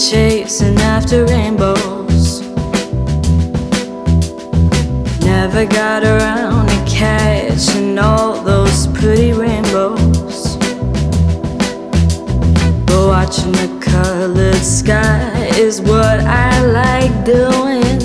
chasing after rainbows. Never got around to catching all those pretty rainbows. But watching the colored sky is what I like doing.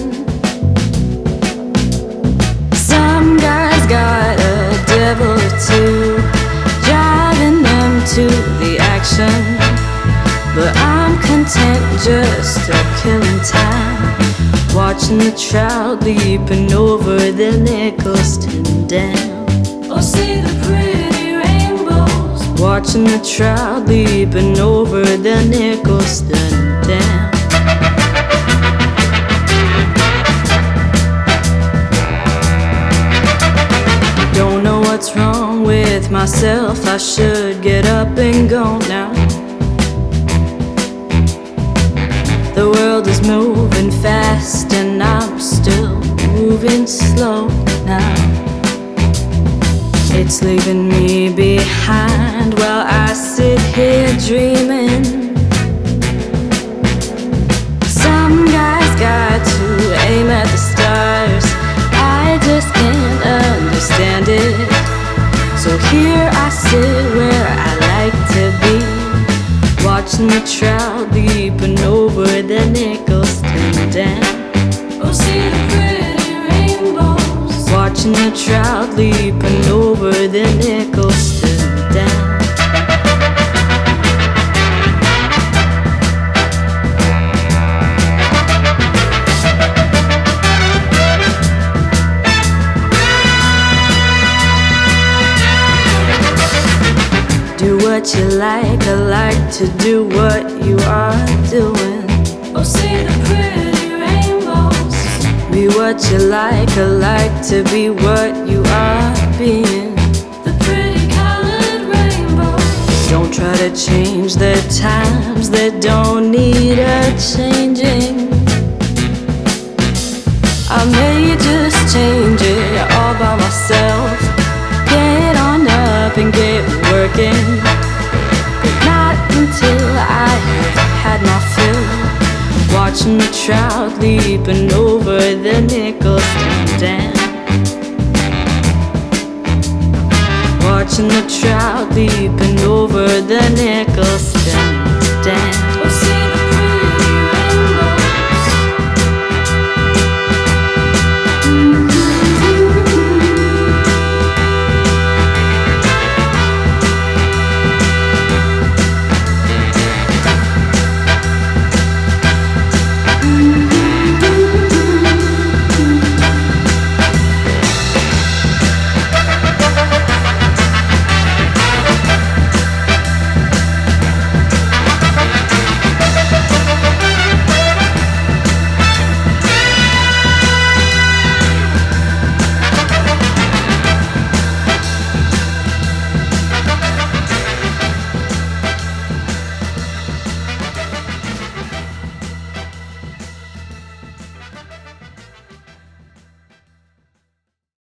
Some guys got a devil or two driving them to the action, but I'm content just killing time, watching the trout leaping over the Nicholson Dam. Oh, see the pretty rainbows, watching the trout leaping over the Nicholson Dam. Don't know what's wrong with myself, I should get up and go now. The world is moving fast and I'm still moving slow now. It's leaving me behind while I sit here dreaming. Some guys got to aim at the stars, I just can't understand it. So here I sit where I like to be, watching the trout leaping over the Nicholson Dam. oh, see the pretty rainbows, watching the trout leaping over the Nicholson Dam. Do what you like, I like to do what you are doing. oh, see the pretty rainbows, Be what you like, I like to be what you are being. the pretty colored rainbows. Don't try to change the times that don't need a changing. I may just change it all by myself, get on up and get working, but not until I have had my fill, watching the trout leaping over the Nicholson Dam. Watching the trout leaping over the Nicholson